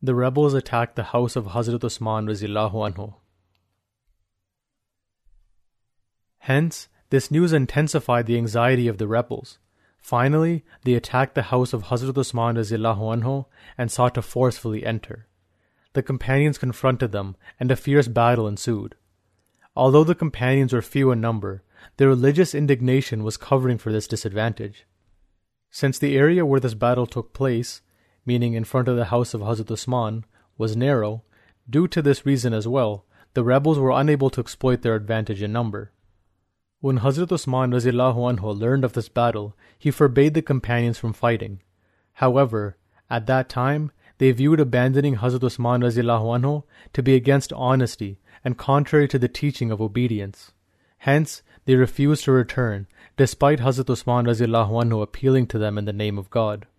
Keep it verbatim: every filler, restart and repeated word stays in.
The rebels attacked the house of Hazrat Usman Razillahu Anhu. Hence, this news intensified the anxiety of the rebels. Finally, they attacked the house of Hazrat Usman Razillahu Anhu and sought to forcefully enter. The companions confronted them, and a fierce battle ensued. Although the companions were few in number, their religious indignation was covering for this disadvantage. Since the area where this battle took place, meaning in front of the house of Hazrat Usman, was narrow, due to this reason as well, the rebels were unable to exploit their advantage in number. When Hazrat Usman Razillahu Anhu learned of this battle, he forbade the companions from fighting. However, at that time, they viewed abandoning Hazrat Usman Razillahu Anhu to be against honesty and contrary to the teaching of obedience. Hence, they refused to return, despite Hazrat Usman Razillahu Anhu appealing to them in the name of God.